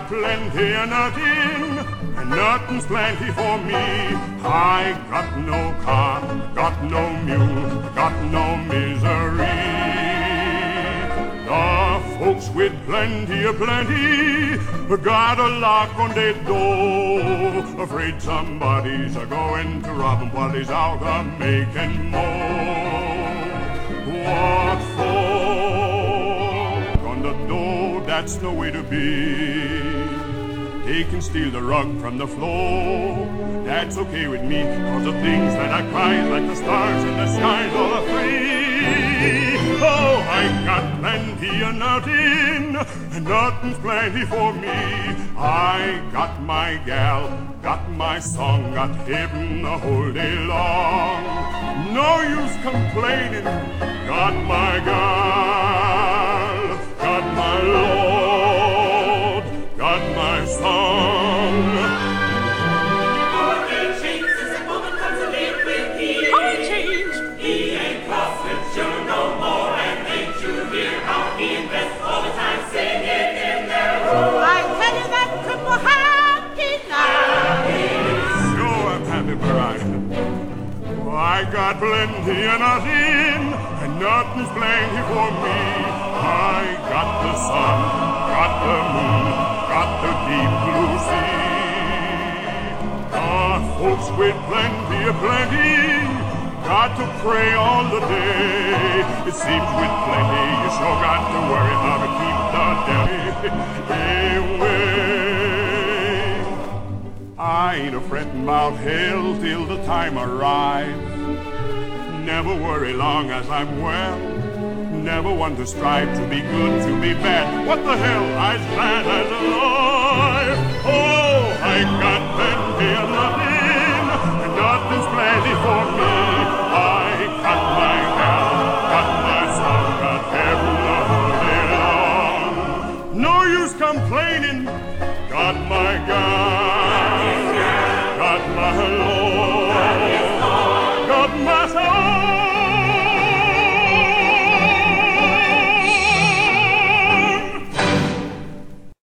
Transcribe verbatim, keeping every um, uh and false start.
got plenty of nothing, and nothing's plenty for me. I got no car, got no mule, got no misery. The folks with plenty of plenty got a lock on their door, afraid somebody's a-going to rob 'em while he's out a-making more. What for? On the door, that's the way to be. They can steal the rug from the floor. That's okay with me, cause the things that I cry like the stars in the skies all are free. Oh, I got plenty of nothing, and nothing's plenty for me. I got my gal, got my song, got heaven the whole day long. No use complaining, got my gal, got my Lord, got my song. For a change since a woman comes to live with me. For a change. He ain't cross with you no more, and ain't you hear how he invests all the time singing in their room? I tell you that cripple happy now. Sure, I'm happy, Mariah. I got plenty of nothing, and nothing's plenty for me. I got the sun, got the moon, got the deep blue sea. Ah, folks with plenty of plenty got to pray all the day. It seems with plenty you sure got to worry how to keep the day away. I ain't a fretting about hell till the time arrives. Never worry long as I'm well. Never one to strive to be good, to be bad. What the hell? I's glad as alive. Oh, I got plenty of nothing, and nothing's plenty for me. I got my gal, got my song, got heaven the whole day long. No use complaining. Got my gal, got my Lord.